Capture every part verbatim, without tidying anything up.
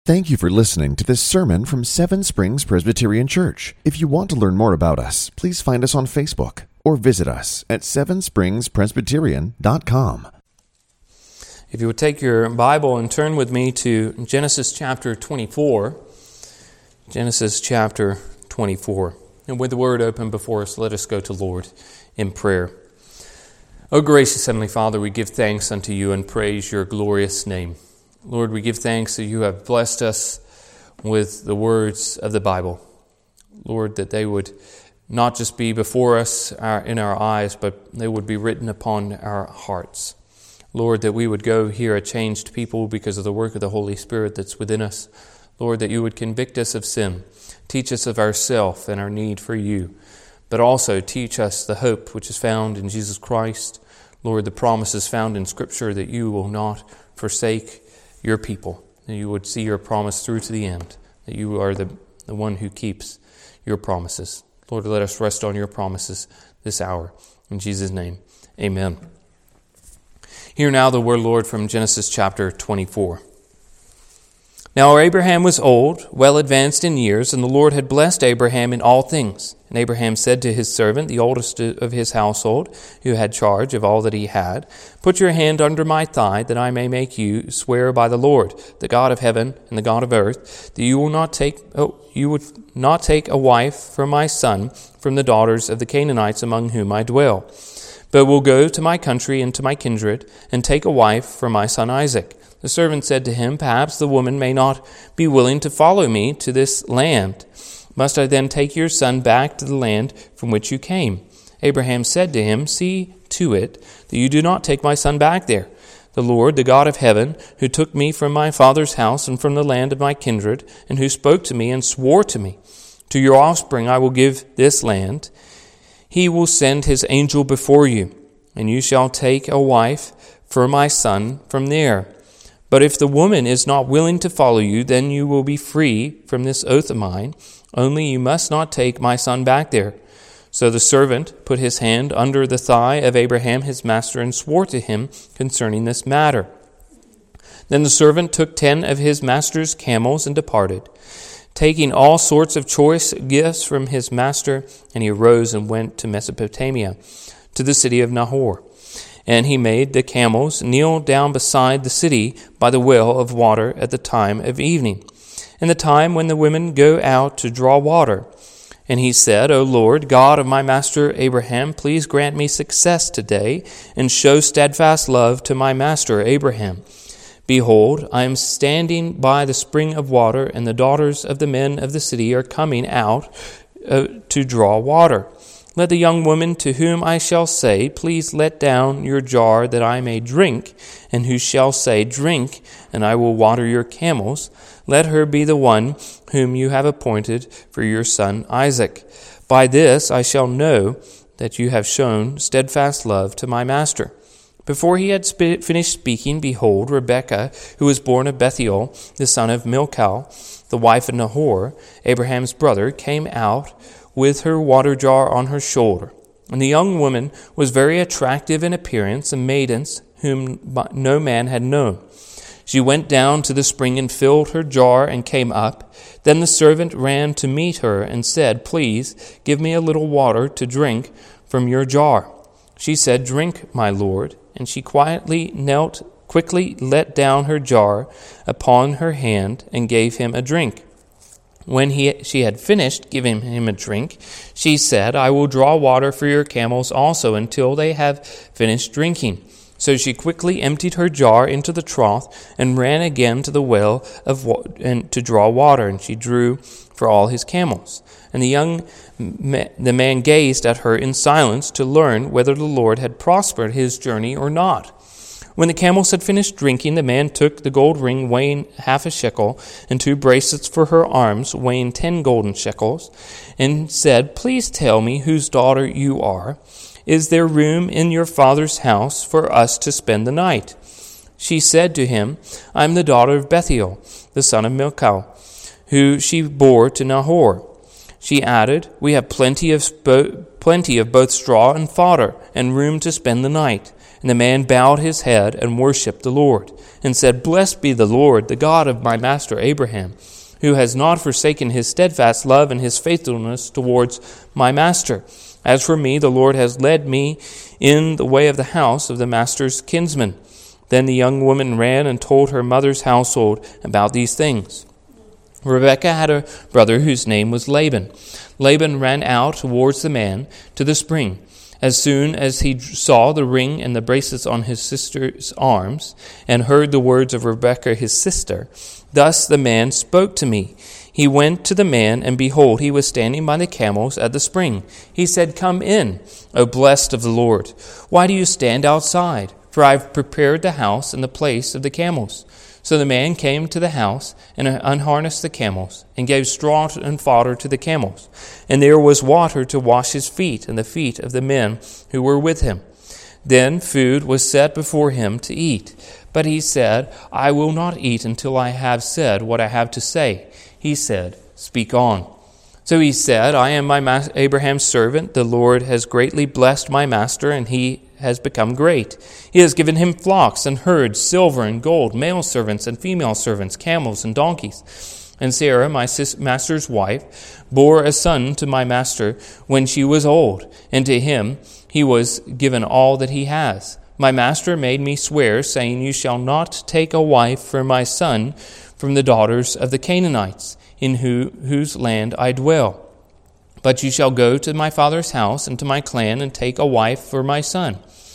Thank you for listening to this sermon from Seven Springs Presbyterian Church. If you want to learn more about us, please find us on Facebook or visit us at seven springs presbyterian dot com. If you would take your Bible and turn with me to Genesis chapter twenty-four. Genesis chapter twenty-four. And with the word open before us, let us go to Lord in prayer. O gracious Heavenly Father, we give thanks unto you and praise your glorious name. Lord, we give thanks that you have blessed us with the words of the Bible. Lord, that they would not just be before us our, in our eyes, but they would be written upon our hearts. Lord, that we would go here a changed people because of the work of the Holy Spirit that's within us. Lord, that you would convict us of sin, teach us of ourself and our need for you, but also teach us the hope which is found in Jesus Christ. Lord, the promises found in Scripture that you will not forsake your people, that you would see your promise through to the end, that you are the, the one who keeps your promises. Lord, let us rest on your promises this hour. In Jesus' name, amen. Hear now the word, Lord, from Genesis chapter twenty-four. Now Abraham was old, well advanced in years, and the Lord had blessed Abraham in all things. And Abraham said to his servant, the oldest of his household, who had charge of all that he had, "Put your hand under my thigh, that I may make you swear by the Lord, the God of heaven and the God of earth, that you will not take oh, you would not take a wife for my son from the daughters of the Canaanites among whom I dwell, but will go to my country and to my kindred, and take a wife for my son Isaac." The servant said to him, "Perhaps the woman may not be willing to follow me to this land. Must I then take your son back to the land from which you came?" Abraham said to him, "See to it that you do not take my son back there. The Lord, the God of heaven, who took me from my father's house and from the land of my kindred, and who spoke to me and swore to me, 'To your offspring I will give this land,' he will send his angel before you, and you shall take a wife for my son from there. But if the woman is not willing to follow you, then you will be free from this oath of mine. Only you must not take my son back there." So the servant put his hand under the thigh of Abraham his master and swore to him concerning this matter. Then the servant took ten of his master's camels and departed, taking all sorts of choice gifts from his master, and he arose and went to Mesopotamia, to the city of Nahor. And he made the camels kneel down beside the city by the well of water at the time of evening, and the time when the women go out to draw water. And he said, "O Lord, God of my master Abraham, please grant me success today, and show steadfast love to my master Abraham. Behold, I am standing by the spring of water, and the daughters of the men of the city are coming out uh, to draw water. Let the young woman to whom I shall say, 'Please let down your jar that I may drink,' and who shall say, 'Drink, and I will water your camels,' let her be the one whom you have appointed for your son Isaac. By this I shall know that you have shown steadfast love to my master." Before he had sp- finished speaking, behold, Rebekah, who was born of Bethuel, the son of Milcah, the wife of Nahor, Abraham's brother, came out with her water jar on her shoulder. And the young woman was very attractive in appearance, a maiden whom no man had known. She went down to the spring and filled her jar and came up. Then the servant ran to meet her and said, "Please give me a little water to drink from your jar." She said, "Drink, my lord." And she quietly knelt, quickly let down her jar upon her hand and gave him a drink. When he, she had finished giving him a drink, she said, "I will draw water for your camels also until they have finished drinking." So she quickly emptied her jar into the trough and ran again to the well of wa- and to draw water, and she drew for all his camels. And the young ma- the man gazed at her in silence to learn whether the Lord had prospered his journey or not. When the camels had finished drinking, the man took the gold ring weighing half a shekel and two bracelets for her arms weighing ten golden shekels, and said, "Please tell me whose daughter you are. Is there room in your father's house for us to spend the night?" She said to him, "I am the daughter of Bethuel, the son of Milcah, who she bore to Nahor." She added, "We have plenty of spo- plenty of both straw and fodder, and room to spend the night." And the man bowed his head and worshipped the Lord, and said, Blessed be the Lord, the God of my master Abraham, who has not forsaken his steadfast love and his faithfulness towards my master. As for me, the Lord has led me in the way of the house of the master's kinsman. Then the young woman ran and told her mother's household about these things. Rebekah had a brother whose name was Laban. Laban ran out towards the man to the spring. As soon as he saw the ring and the bracelets on his sister's arms, and heard the words of Rebekah his sister, thus the man spoke to me. He went to the man, and behold, he was standing by the camels at the spring. He said, Come in, O blessed of the Lord. Why do you stand outside? For I have prepared the house and the place of the camels. So the man came to the house and unharnessed the camels, and gave straw and fodder to the camels. And there was water to wash his feet and the feet of the men who were with him. Then food was set before him to eat. But he said, I will not eat until I have said what I have to say. He said, Speak on. So he said, I am my ma- Abraham's servant. The Lord has greatly blessed my master, and he has become great. He has given him flocks and herds, silver and gold, male servants and female servants, camels and donkeys. And Sarah, my sis- master's wife, bore a son to my master when she was old, and to him he was given all that he has. My master made me swear, saying, You shall not take a wife for my son from the daughters of the Canaanites, in who, whose land I dwell. But you shall go to my father's house and to my clan and take a wife for my son.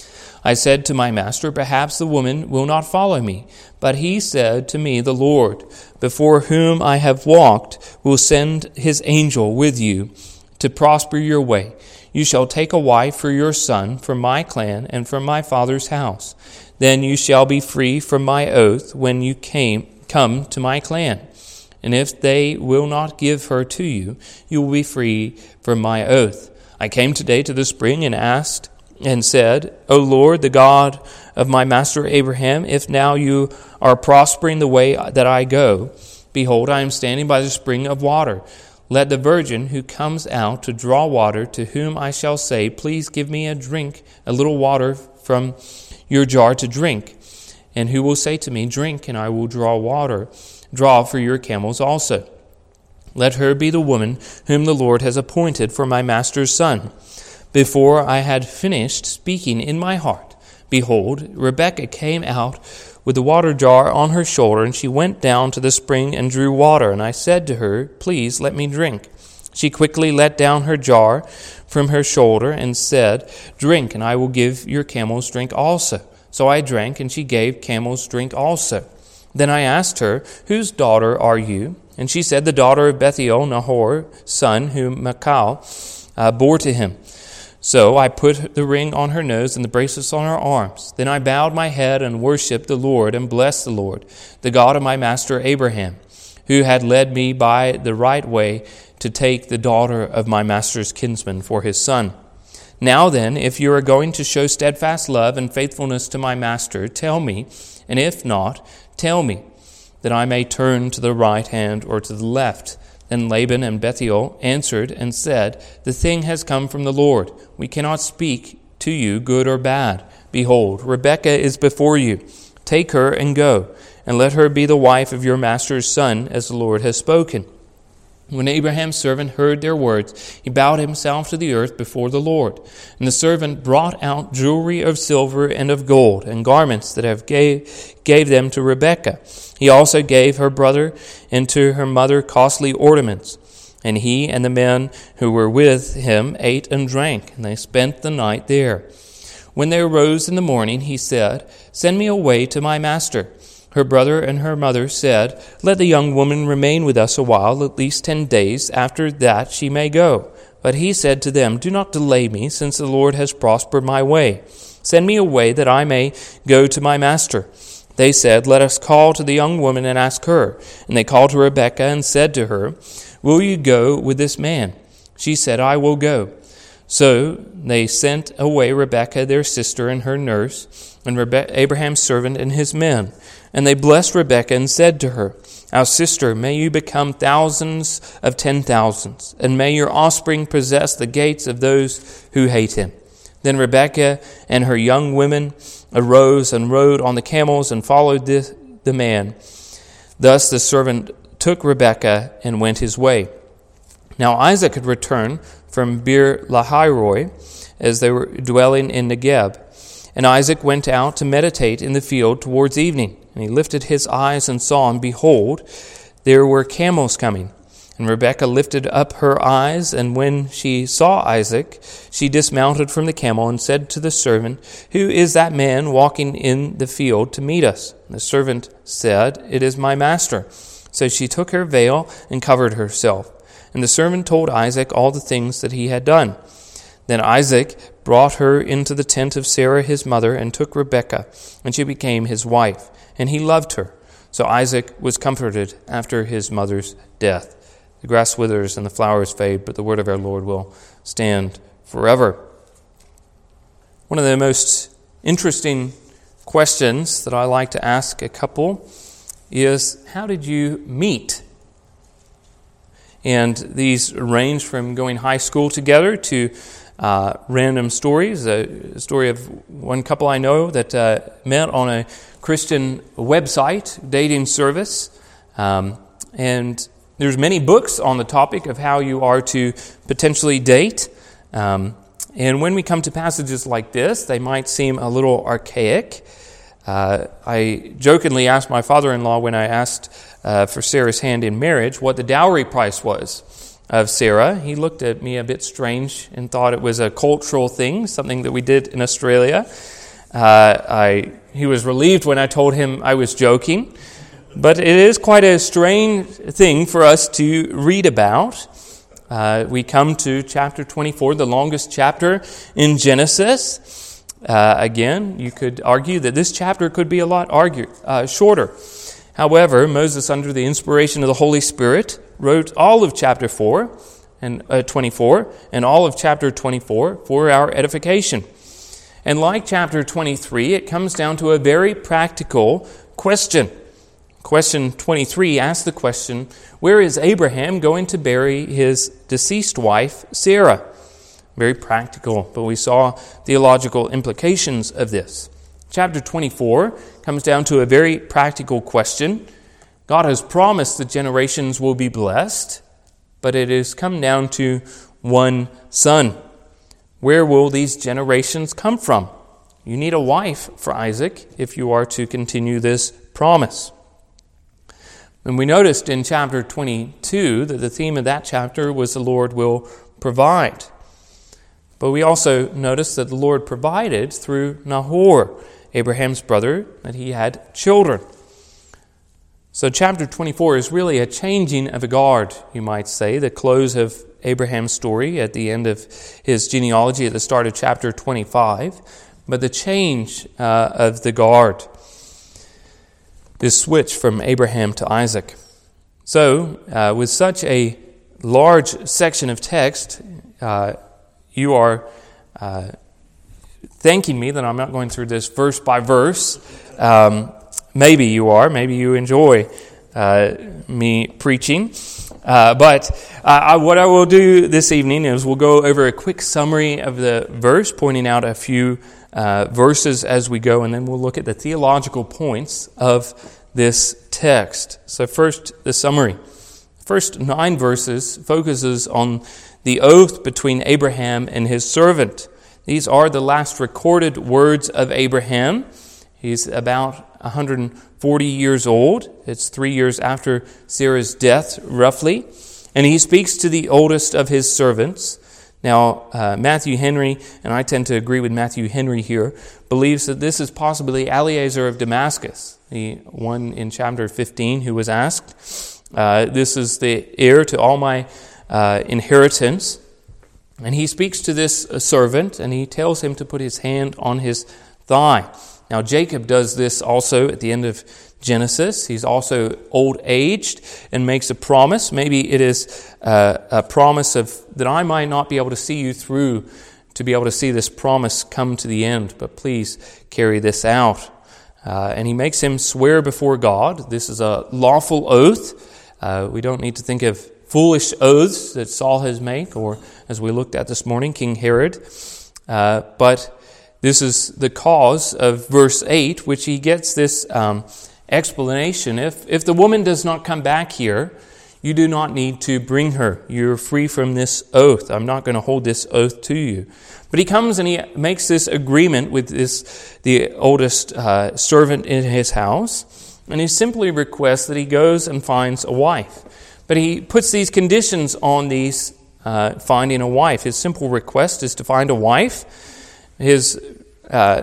I said to my master, Perhaps the woman will not follow me. But he said to me, The Lord, before whom I have walked, will send his angel with you to prosper your way. You shall take a wife for your son from my clan and from my father's house. Then you shall be free from my oath when you came come to my clan. And if they will not give her to you, you will be free from my oath. I came today to the spring and asked and said, O Lord, the God of my master Abraham, if now you are prospering the way that I go, behold, I am standing by the spring of water. Let the virgin who comes out to draw water, to whom I shall say, Please give me a drink, a little water from your jar to drink. And who will say to me, Drink, and I will draw water, draw for your camels also. Let her be the woman whom the Lord has appointed for my master's son. Before I had finished speaking in my heart, behold, Rebekah came out with the water jar on her shoulder, and she went down to the spring and drew water. And I said to her, Please let me drink. She quickly let down her jar from her shoulder and said, Drink, and I will give your camels drink also. So I drank, and she gave camels drink also. Then I asked her, Whose daughter are you? And she said, The daughter of Bethuel, Nahor's son, whom Michal uh, bore to him. So I put the ring on her nose and the bracelets on her arms. Then I bowed my head and worshipped the Lord and blessed the Lord, the God of my master Abraham, who had led me by the right way to take the daughter of my master's kinsman for his son. Now then, if you are going to show steadfast love and faithfulness to my master, tell me, and if not, tell me, that I may turn to the right hand or to the left. Then Laban and Bethuel answered and said, The thing has come from the Lord. We cannot speak to you good or bad. Behold, Rebekah is before you. Take her and go, and let her be the wife of your master's son, as the Lord has spoken. When Abraham's servant heard their words, he bowed himself to the earth before the Lord. And the servant brought out jewelry of silver and of gold, and garments that have gave, gave them to Rebekah. He also gave her brother and to her mother costly ornaments. And he and the men who were with him ate and drank, and they spent the night there. When they arose in the morning, he said, Send me away to my master. Her brother and her mother said, Let the young woman remain with us a while, at least ten days. After that she may go. But he said to them, Do not delay me, since the Lord has prospered my way. Send me away that I may go to my master. They said, Let us call to the young woman and ask her. And they called to Rebekah and said to her, Will you go with this man? She said, I will go. So they sent away Rebekah their sister and her nurse, and Rebe- Abraham's servant and his men. And they blessed Rebekah and said to her, Our sister, may you become thousands of ten thousands, and may your offspring possess the gates of those who hate him. Then Rebekah and her young women arose and rode on the camels and followed the, the man. Thus the servant took Rebekah and went his way. Now Isaac had returned from Beer Lahairoi as they were dwelling in Negeb. And Isaac went out to meditate in the field towards evening. And he lifted his eyes and saw, and behold, there were camels coming. And Rebekah lifted up her eyes, and when she saw Isaac, she dismounted from the camel and said to the servant, "Who is that man walking in the field to meet us?" And the servant said, "It is my master." So she took her veil and covered herself. And the servant told Isaac all the things that he had done. Then Isaac brought her into the tent of Sarah his mother, and took Rebekah, and she became his wife, and he loved her. So Isaac was comforted after his mother's death. The grass withers and the flowers fade, but the word of our Lord will stand forever. One of the most interesting questions that I like to ask a couple is, how did you meet? And these range from going high school together to uh, random stories. A story of one couple I know that uh, met on a Christian website, dating service. Um, and there's many books on the topic of how you are to potentially date. Um, and when we come to passages like this, they might seem a little archaic. Uh, I jokingly asked my father-in-law when I asked uh, for Sarah's hand in marriage what the dowry price was of Sarah. He looked at me a bit strange and thought it was a cultural thing, something that we did in Australia. Uh, I he was relieved when I told him I was joking. But it is quite a strange thing for us to read about. Uh, we come to chapter twenty-four, the longest chapter in Genesis. Uh, again, you could argue that this chapter could be a lot argue, uh, shorter. However, Moses, under the inspiration of the Holy Spirit, wrote all of chapter four and uh, twenty-four and all of chapter twenty-four for our edification. And like chapter twenty-three, it comes down to a very practical question. Question twenty-three asks the question, where is Abraham going to bury his deceased wife, Sarah? Very practical, but we saw theological implications of this. Chapter twenty-four comes down to a very practical question. God has promised that generations will be blessed, but it has come down to one son. Where will these generations come from? You need a wife for Isaac if you are to continue this promise. And we noticed in chapter twenty-two that the theme of that chapter was the Lord will provide. But we also noticed that the Lord provided through Nahor, Abraham's brother, that he had children. So chapter twenty-four is really a changing of the guard, you might say, the close of Abraham's story at the end of his genealogy at the start of chapter twenty-five, but the change uh, of the guard, this switch from Abraham to Isaac. So, uh, with such a large section of text, uh, you are uh, thanking me that I'm not going through this verse by verse. Um, maybe you are. Maybe you enjoy uh, me preaching. Uh, but uh, I, what I will do this evening is we'll go over a quick summary of the verse, pointing out a few uh, verses as we go, and then we'll look at the theological points of this text. So first, the summary. The first nine verses focuses on the oath between Abraham and his servant. These are the last recorded words of Abraham. He's about one hundred forty years old. It's three years after Sarah's death, roughly. And he speaks to the oldest of his servants. Now, uh, Matthew Henry, and I tend to agree with Matthew Henry here, believes that this is possibly Eliezer of Damascus, the one in chapter fifteen who was asked. Uh, this is the heir to all my uh, inheritance. And he speaks to this uh, servant, and he tells him to put his hand on his thigh. Now, Jacob does this also at the end of Genesis. He's also old-aged and makes a promise. Maybe it is uh, a promise of that I might not be able to see you through to be able to see this promise come to the end, but please carry this out. Uh, and he makes him swear before God. This is a lawful oath. Uh, we don't need to think of foolish oaths that Saul has made, or as we looked at this morning, King Herod. Uh, but this is the cause of verse eight, which he gets this um, explanation. If, if the woman does not come back here, you do not need to bring her. You're free from this oath. I'm not going to hold this oath to you. But he comes and he makes this agreement with this the oldest uh, servant in his house, and he simply requests that he goes and finds a wife. But he puts these conditions on these uh, finding a wife. His simple request is to find a wife. His uh,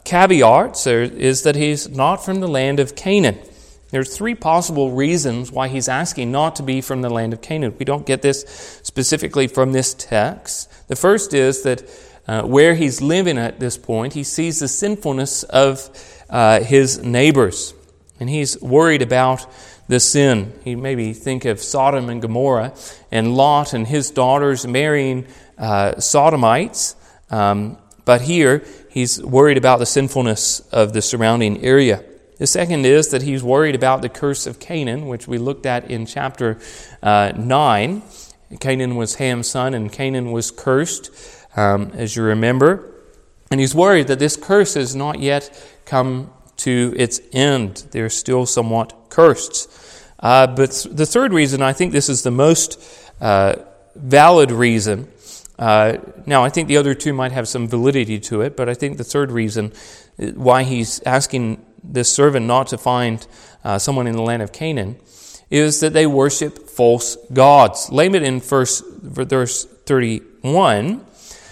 caveat is that he's not from the land of Canaan. There's three possible reasons why he's asking not to be from the land of Canaan. We don't get this specifically from this text. The first is that uh, where he's living at this point, he sees the sinfulness of uh, his neighbors, and he's worried about the sin. He maybe think of Sodom and Gomorrah and Lot and his daughters marrying uh, Sodomites, um, but here he's worried about the sinfulness of the surrounding area. The second is that he's worried about the curse of Canaan, which we looked at in chapter uh, nine. Canaan was Ham's son, and Canaan was cursed, um, as you remember. And he's worried that this curse has not yet come to its end. They're still somewhat cursed. Uh, but the third reason, I think this is the most uh, valid reason. Uh, now, I think the other two might have some validity to it, but I think the third reason why he's asking this servant not to find uh, someone in the land of Canaan is that they worship false gods. Laman in verse, verse thirty-one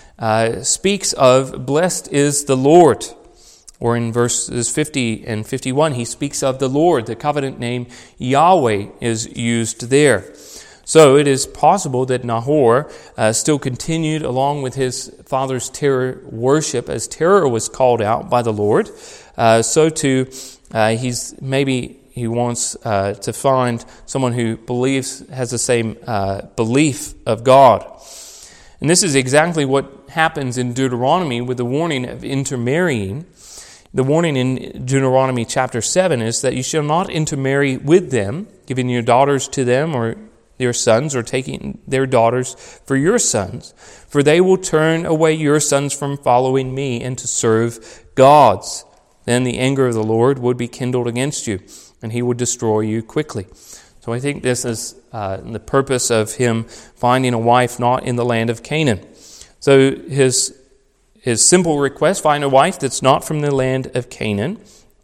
uh, speaks of blessed is the Lord. Or in verses fifty and fifty-one, he speaks of the Lord. The covenant name Yahweh is used there. So it is possible that Nahor uh, still continued along with his father's terror worship, as terror was called out by the Lord. Uh, so too, uh, he's maybe he wants uh, to find someone who believes has the same uh, belief of God. And this is exactly what happens in Deuteronomy with the warning of intermarrying. The warning in Deuteronomy chapter seven is that you shall not intermarry with them, giving your daughters to them or their sons, or taking their daughters for your sons, for they will turn away your sons from following me and to serve gods. Then the anger of the Lord would be kindled against you, and he would destroy you quickly. So I think this is uh, the purpose of him finding a wife not in the land of Canaan. So his his simple request, find a wife that's not from the land of Canaan,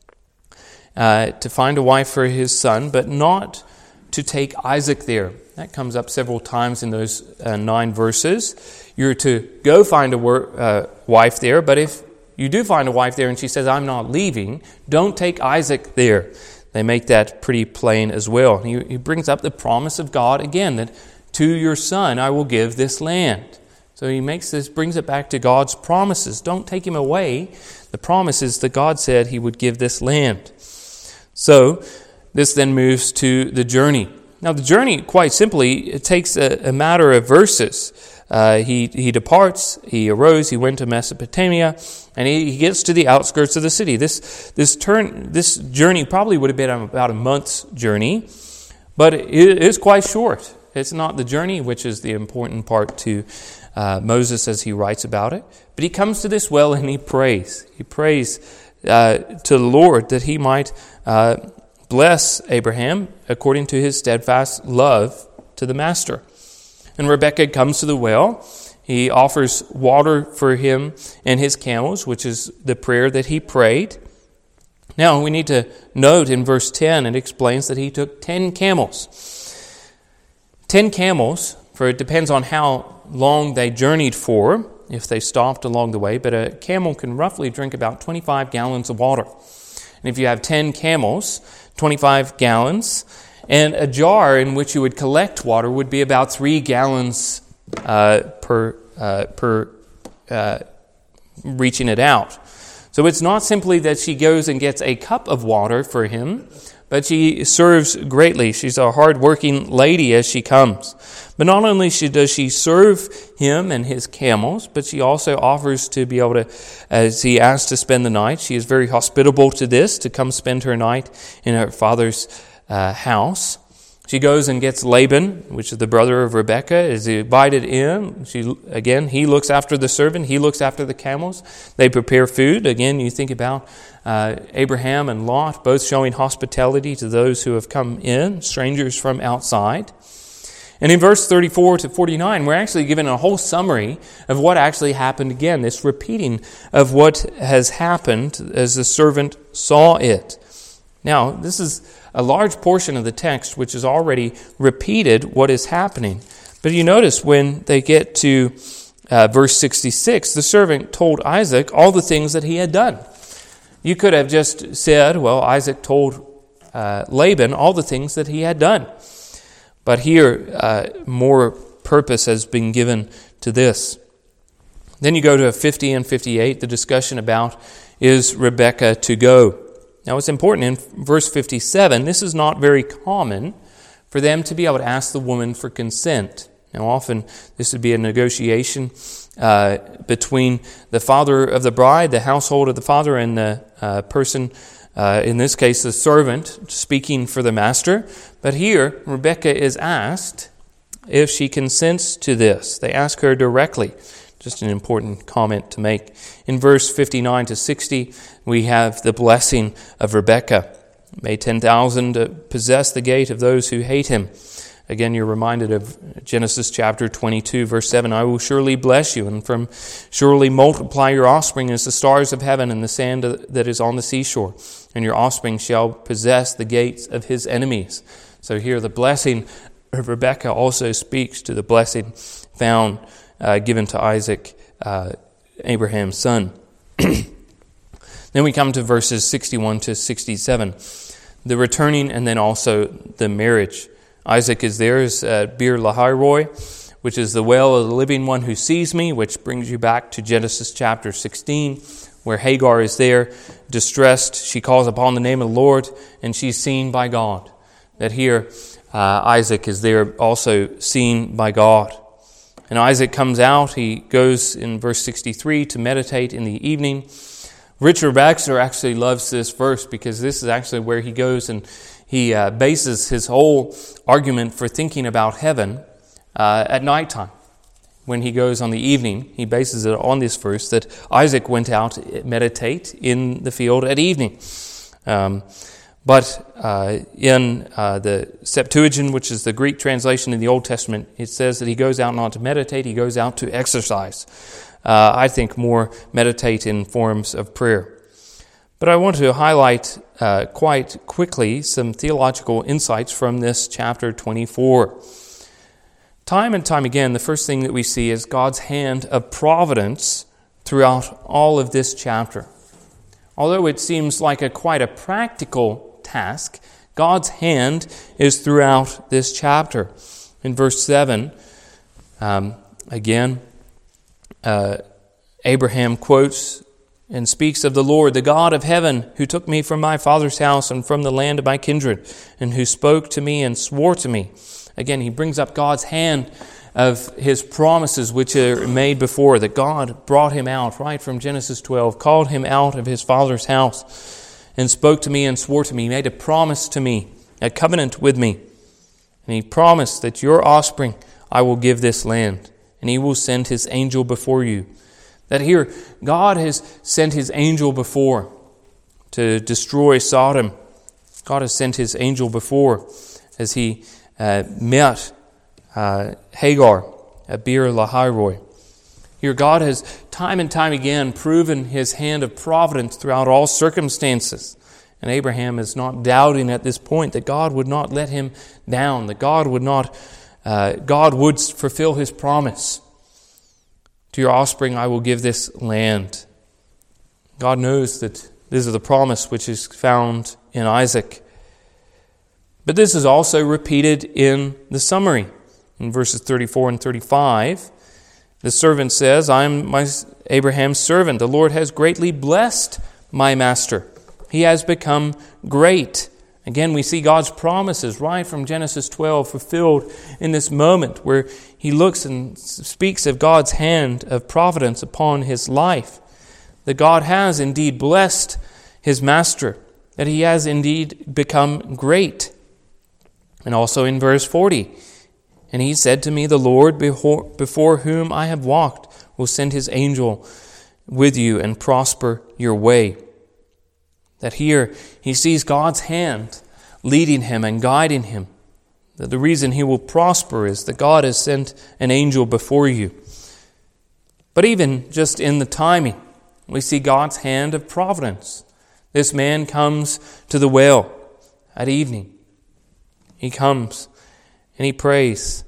uh, to find a wife for his son, but not to take Isaac there. That comes up several times in those uh, nine verses. You're to go find a wor- uh, wife there, but if you do find a wife there and she says, I'm not leaving, don't take Isaac there. They make that pretty plain as well. He, he brings up the promise of God again, that to your son I will give this land. So he makes this, brings it back to God's promises. Don't take him away. The promise is that God said he would give this land. So this then moves to the journey. Now the journey, quite simply, it takes a, a matter of verses. Uh, he he departs, he arose, he went to Mesopotamia, and he, he gets to the outskirts of the city. This this turn this journey probably would have been about a month's journey, but it is quite short. It's not the journey which is the important part to uh, Moses as he writes about it. But he comes to this well and he prays. He prays uh, to the Lord that he might uh, bless Abraham according to his steadfast love to the master. And Rebekah comes to the well. He offers water for him and his camels, which is the prayer that he prayed. Now we need to note in verse ten, it explains that he took ten camels. Ten camels, for it depends on how long they journeyed for, if they stopped along the way, but a camel can roughly drink about twenty-five gallons of water. And if you have ten camels, twenty-five gallons, and a jar in which you would collect water would be about three gallons uh, per uh, per uh, reaching it out. So it's not simply that she goes and gets a cup of water for him, but she serves greatly. She's a hard-working lady as she comes. But not only does she serve him and his camels, but she also offers to be able to, as he asks to spend the night, she is very hospitable to this, to come spend her night in her father's uh, house. She goes and gets Laban, which is the brother of Rebekah, is invited in. She again, he looks after the servant, he looks after the camels. They prepare food. Again, you think about uh, Abraham and Lot, both showing hospitality to those who have come in, strangers from outside. And in verse thirty-four to forty-nine, we're actually given a whole summary of what actually happened again, this repeating of what has happened as the servant saw it. Now, this is a large portion of the text which has already repeated what is happening. But you notice when they get to uh, verse sixty-six, the servant told Isaac all the things that he had done. You could have just said, well, Isaac told uh, Laban all the things that he had done. But here, uh, more purpose has been given to this. Then you go to fifty and fifty-eight, the discussion about, is Rebekah to go? Now it's important in verse fifty-seven, this is not very common for them to be able to ask the woman for consent. Now often this would be a negotiation uh, between the father of the bride, the household of the father, and the uh, person, uh, in this case the servant, speaking for the master. But here Rebekah is asked if she consents to this. They ask her directly. Just an important comment to make. In verse fifty-nine to sixty, we have the blessing of Rebekah. May ten thousand possess the gate of those who hate him. Again, you're reminded of Genesis chapter twenty-two, verse seven. I will surely bless you, and from surely multiply your offspring as the stars of heaven and the sand that is on the seashore. And your offspring shall possess the gates of his enemies. So here the blessing of Rebekah also speaks to the blessing found Uh, given to Isaac, uh, Abraham's son. Then we come to verses sixty-one to sixty-seven. The returning and then also the marriage. Isaac is there as uh, Beer Lahai-Roi, which is the well of the living one who sees me, which brings you back to Genesis chapter sixteen, where Hagar is there, distressed. She calls upon the name of the Lord, and she's seen by God. That here, uh, Isaac is there also seen by God. And Isaac comes out, he goes in verse sixty-three to meditate in the evening. Richard Baxter actually loves this verse because this is actually where he goes and he uh, bases his whole argument for thinking about heaven uh, at nighttime. When he goes on the evening, he bases it on this verse that Isaac went out to meditate in the field at evening. Um, But uh, in uh, the Septuagint, which is the Greek translation in the Old Testament, it says that he goes out not to meditate, he goes out to exercise. Uh, I think more meditate in forms of prayer. But I want to highlight uh, quite quickly some theological insights from this chapter twenty-four. Time and time again, the first thing that we see is God's hand of providence throughout all of this chapter. Although it seems like a quite a practical task, God's hand is throughout this chapter. In verse seven, um, again, uh, Abraham quotes and speaks of the Lord, the God of heaven, who took me from my father's house and from the land of my kindred, and who spoke to me and swore to me. Again, he brings up God's hand of his promises which are made before, that God brought him out right from Genesis twelve, called him out of his father's house, and spoke to me and swore to me. He made a promise to me, a covenant with me. And he promised that your offspring I will give this land, and he will send his angel before you. That here, God has sent his angel before to destroy Sodom. God has sent his angel before as he uh, met uh, Hagar at Beer Lahai-Roi. Here, God has time and time again proven his hand of providence throughout all circumstances. And Abraham is not doubting at this point that God would not let him down, that God would not, uh, God would fulfill his promise. To your offspring I will give this land. God knows that this is the promise which is found in Isaac. But this is also repeated in the summary. In verses thirty-four and thirty-five, the servant says, I am my Abraham's servant. The Lord has greatly blessed my master. He has become great. Again, we see God's promises right from Genesis twelve fulfilled in this moment where he looks and speaks of God's hand of providence upon his life. That God has indeed blessed his master. That he has indeed become great. And also in verse forty, and he said to me, the Lord before whom I have walked will send his angel with you and prosper your way. That here he sees God's hand leading him and guiding him. That the reason he will prosper is that God has sent an angel before you. But even just in the timing, we see God's hand of providence. This man comes to the well at evening. He comes and he prays.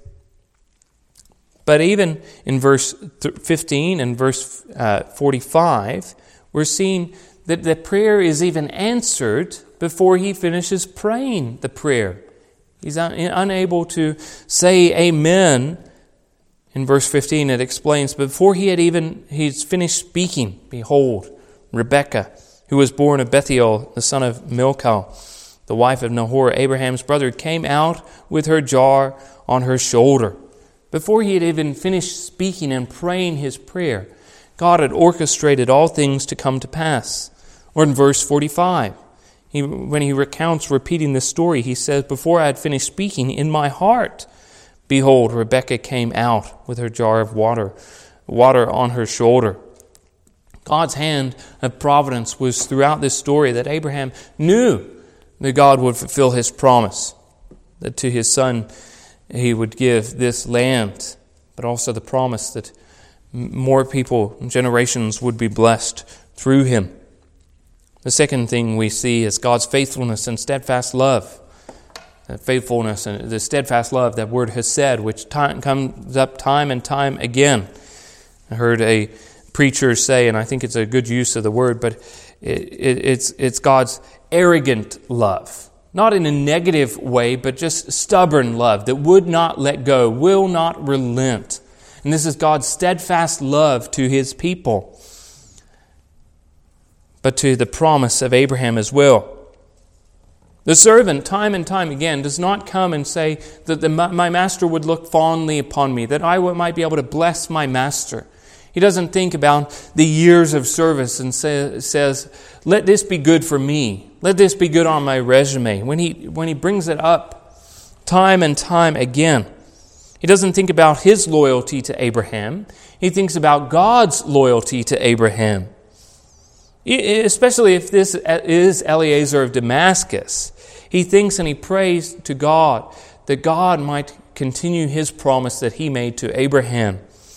But even in verse fifteen and verse uh, forty-five, we're seeing that the prayer is even answered before he finishes praying the prayer. He's un- unable to say amen. In verse fifteen it explains, before he had even he's finished speaking, behold, Rebekah, who was born of Bethuel, the son of Milcah, the wife of Nahor, Abraham's brother, came out with her jar on her shoulder. Before he had even finished speaking and praying his prayer, God had orchestrated all things to come to pass. Or in verse forty-five, he, when he recounts repeating this story, he says, before I had finished speaking, in my heart, behold, Rebekah came out with her jar of water, water on her shoulder. God's hand of providence was throughout this story that Abraham knew that God would fulfill his promise, that to his son he would give this land, but also the promise that more people and generations would be blessed through him. The second thing we see is God's faithfulness and steadfast love. That faithfulness and the steadfast love, that word hesed, which time, comes up time and time again. I heard a preacher say, and I think it's a good use of the word, but it, it, it's it's God's arrogant love. Not in a negative way, but just stubborn love that would not let go, will not relent. And this is God's steadfast love to his people, but to the promise of Abraham as well. The servant, time and time again, does not come and say that the, my master would look fondly upon me, that I might be able to bless my master. He doesn't think about the years of service and say, says, let this be good for me. Let this be good on my resume. When he, when he brings it up time and time again, he doesn't think about his loyalty to Abraham. He thinks about God's loyalty to Abraham. Especially if this is Eliezer of Damascus. He thinks and he prays to God that God might continue his promise that he made to Abraham.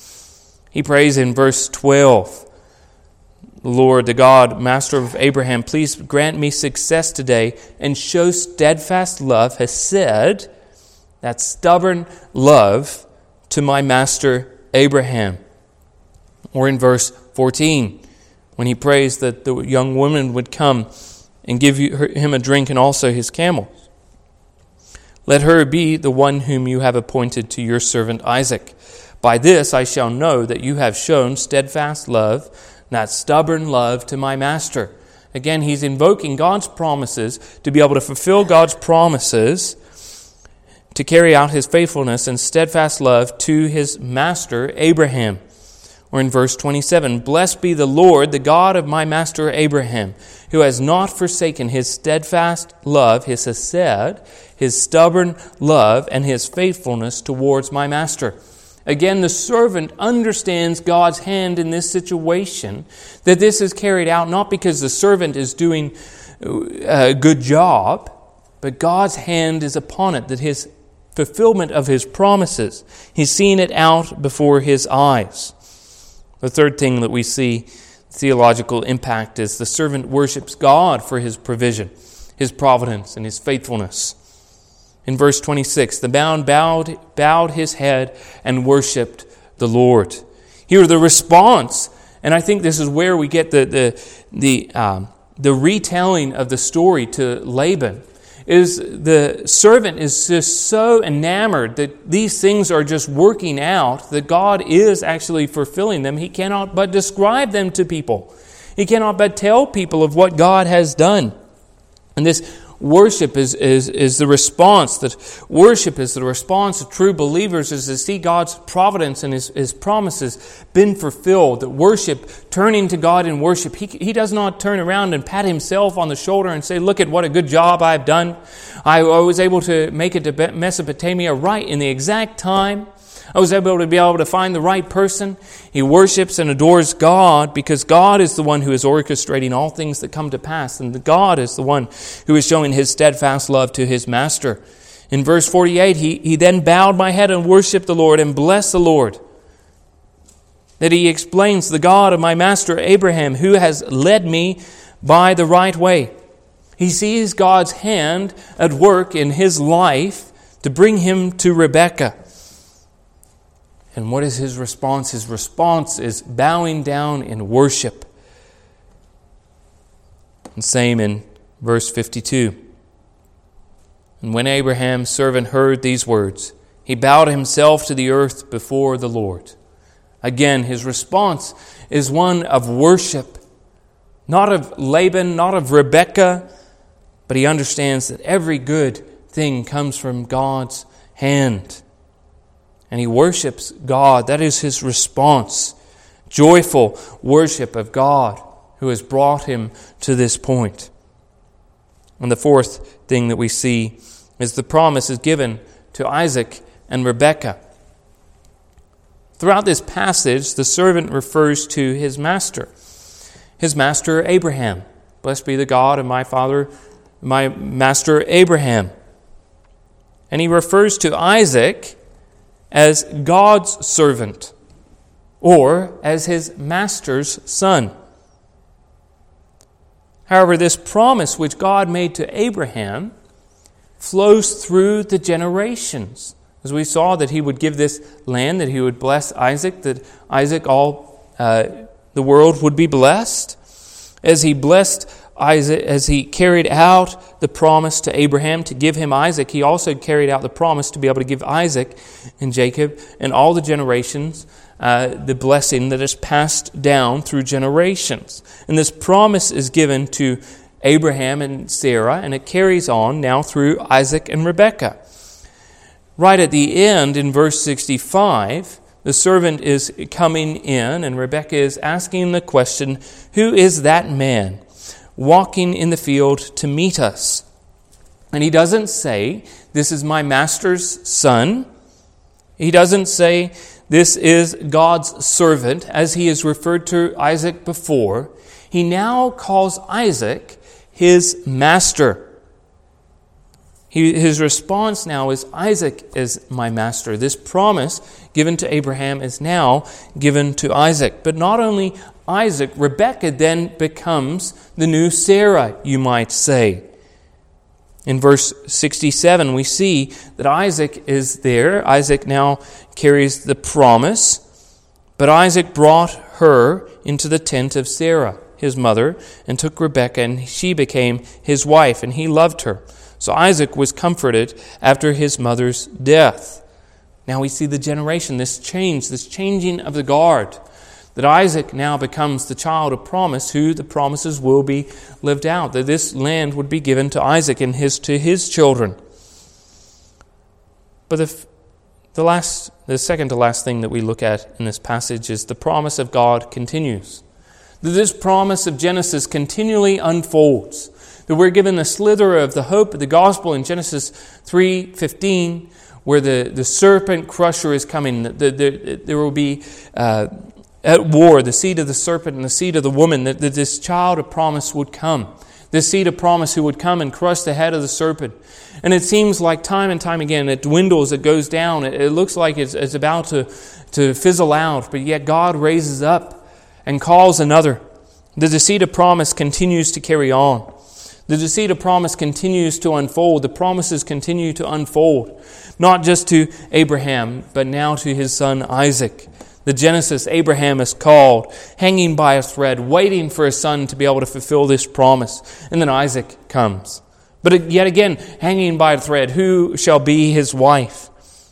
He prays in verse twelve, Lord, the God, Master of Abraham, please grant me success today and show steadfast love, hesed, that stubborn love, to my master Abraham. Or in verse fourteen, when he prays that the young woman would come and give you, her, him a drink and also his camels. Let her be the one whom you have appointed to your servant Isaac. By this I shall know that you have shown steadfast love, that stubborn love to my master. Again, he's invoking God's promises to be able to fulfill God's promises, to carry out his faithfulness and steadfast love to his master Abraham. Or in verse twenty-seven, blessed be the Lord, the God of my master Abraham, who has not forsaken his steadfast love, his hesed, his stubborn love, and his faithfulness towards my master. Again, the servant understands God's hand in this situation, that this is carried out not because the servant is doing a good job, but God's hand is upon it, that his fulfillment of his promises, he's seeing it out before his eyes. The third thing that we see, theological impact, is the servant worships God for his provision, his providence, and his faithfulness. In verse twenty-six, the man bowed, bowed his head and worshipped the Lord. Here, the response, and I think this is where we get the the the um, the retelling of the story to Laban, is the servant is just so enamored that these things are just working out, that God is actually fulfilling them. He cannot but describe them to people. He cannot but tell people of what God has done. And this worship is, is, is the response, that worship is the response of true believers, is to see God's providence and His, His promises been fulfilled. That worship, turning to God in worship, he, he does not turn around and pat himself on the shoulder and say, look at what a good job I've done. I, I was able to make it to Mesopotamia right in the exact time. I was able to be able to find the right person. He worships and adores God because God is the one who is orchestrating all things that come to pass. And God is the one who is showing His steadfast love to His master. In verse forty-eight, he, he then bowed my head and worshipped the Lord and blessed the Lord. That he explains, the God of my master Abraham, who has led me by the right way. He sees God's hand at work in his life to bring him to Rebekah. And what is his response? His response is bowing down in worship. And same in verse fifty-two. And when Abraham's servant heard these words, he bowed himself to the earth before the Lord. Again, his response is one of worship. Not of Laban, not of Rebekah, but he understands that every good thing comes from God's hand. And he worships God. That is his response. Joyful worship of God who has brought him to this point. And the fourth thing that we see is the promise is given to Isaac and Rebekah. Throughout this passage, the servant refers to his master. His master Abraham. Blessed be the God of my father, my master Abraham. And he refers to Isaac as God's servant, or as his master's son. However, this promise which God made to Abraham flows through the generations. As we saw that he would give this land, that he would bless Isaac, that Isaac, all uh, the world would be blessed. As he blessed Isaac, as he carried out the promise to Abraham to give him Isaac, he also carried out the promise to be able to give Isaac and Jacob and all the generations uh, the blessing that is passed down through generations. And this promise is given to Abraham and Sarah, and it carries on now through Isaac and Rebekah. Right at the end, in verse sixty-five, the servant is coming in, and Rebekah is asking the question, who is that man walking in the field to meet us? And he doesn't say, this is my master's son. He doesn't say, this is God's servant, as he has referred to Isaac before. He now calls Isaac his master. He, his response now is, Isaac is my master. This promise given to Abraham is now given to Isaac. But not only Isaac, Rebekah then becomes the new Sarah, you might say. In verse sixty-seven, we see that Isaac is there. Isaac now carries the promise. But Isaac brought her into the tent of Sarah, his mother, and took Rebekah, and she became his wife, and he loved her. So Isaac was comforted after his mother's death. Now we see the generation, this change, this changing of the guard. That Isaac now becomes the child of promise, who the promises will be lived out. That this land would be given to Isaac and his to his children. But the, the last, the second to last thing that we look at in this passage is the promise of God continues. That this promise of Genesis continually unfolds. That we're given the slither of the hope of the gospel in Genesis three fifteen, where the, the serpent crusher is coming. The, the, there will be uh, at war the seed of the serpent and the seed of the woman. That, that this child of promise would come. This seed of promise who would come and crush the head of the serpent. And it seems like time and time again it dwindles, it goes down. It, it looks like it's, it's about to, to fizzle out. But yet God raises up and calls another. The seed of promise continues to carry on. The seed of promise continues to unfold. The promises continue to unfold. Not just to Abraham, but now to his son Isaac. The Genesis, Abraham is called, hanging by a thread, waiting for his son to be able to fulfill this promise. And then Isaac comes. But yet again, hanging by a thread, who shall be his wife?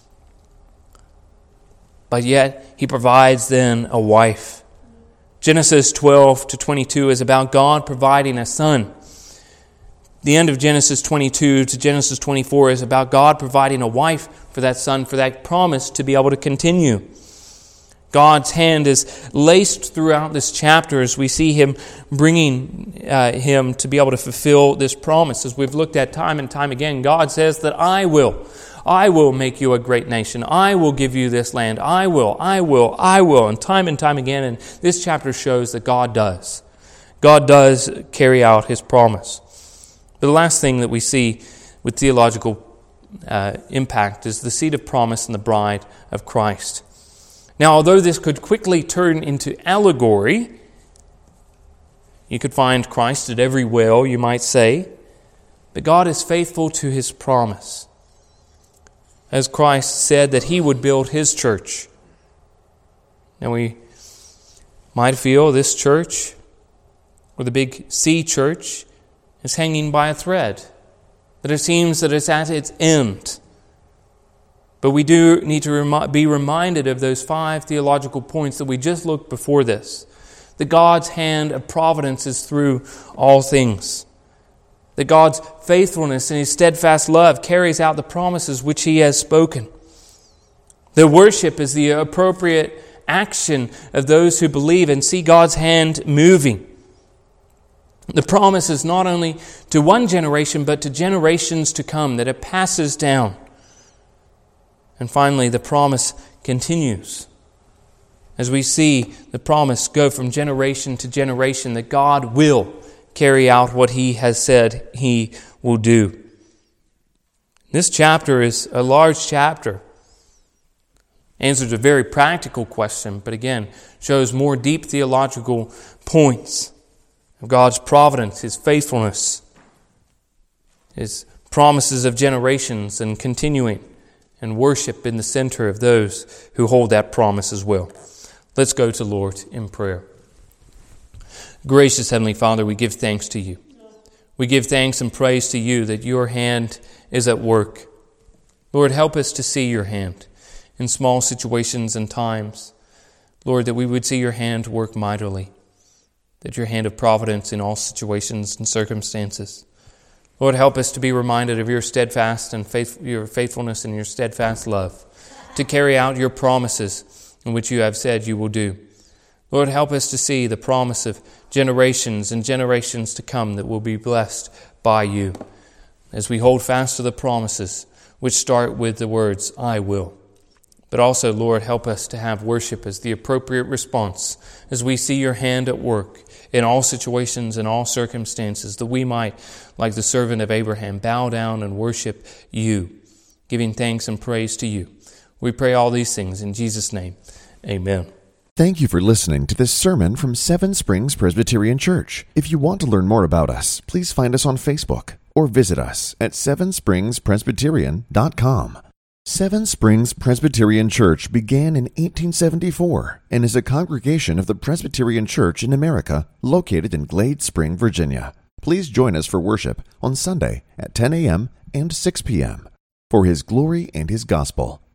But yet, he provides then a wife. Genesis twelve to twenty-two is about God providing a son The end of Genesis twenty-two to Genesis twenty-four is about God providing a wife for that son, for that promise to be able to continue. God's hand is laced throughout this chapter as we see Him bringing uh, him to be able to fulfill this promise. As we've looked at time and time again, God says that I will. I will make you a great nation. I will give you this land. I will, I will, I will. And time and time again, and this chapter shows that God does. God does carry out His promise. But the last thing that we see with theological uh, impact is the seed of promise and the bride of Christ. Now, although this could quickly turn into allegory, you could find Christ at every well, you might say, but God is faithful to His promise. As Christ said that He would build His church. Now we might feel this church, or the big C church, is hanging by a thread, that it seems that it's at its end. But we do need to rem- be reminded of those five theological points that we just looked before this. That God's hand of providence is through all things. That God's faithfulness and His steadfast love carries out the promises which He has spoken. That worship is the appropriate action of those who believe and see God's hand moving. The promise is not only to one generation, but to generations to come, that it passes down. And finally, the promise continues. As we see the promise go from generation to generation, that God will carry out what He has said He will do. This chapter is a large chapter. Answers a very practical question, but again, shows more deep theological points of God's providence, His faithfulness, His promises of generations and continuing, and worship in the center of those who hold that promise as well. Let's go to Lord in prayer. Gracious Heavenly Father, we give thanks to You. We give thanks and praise to You that Your hand is at work. Lord, help us to see Your hand in small situations and times. Lord, that we would see Your hand work mightily. That Your hand of providence in all situations and circumstances. Lord, help us to be reminded of Your steadfast and faith, Your faithfulness and Your steadfast love, to carry out Your promises in which You have said You will do. Lord, help us to see the promise of generations and generations to come that will be blessed by You, as we hold fast to the promises which start with the words, I will. But also, Lord, help us to have worship as the appropriate response as we see Your hand at work in all situations and all circumstances, that we might, like the servant of Abraham, bow down and worship You, giving thanks and praise to You. We pray all these things in Jesus' name. Amen. Thank you for listening to this sermon from Seven Springs Presbyterian Church. If you want to learn more about us, please find us on Facebook or visit us at seven springs presbyterian dot com. Seven Springs Presbyterian Church began in eighteen seventy-four and is a congregation of the Presbyterian Church in America located in Glade Spring, Virginia. Please join us for worship on Sunday at ten a.m. and six p.m. for His glory and His gospel.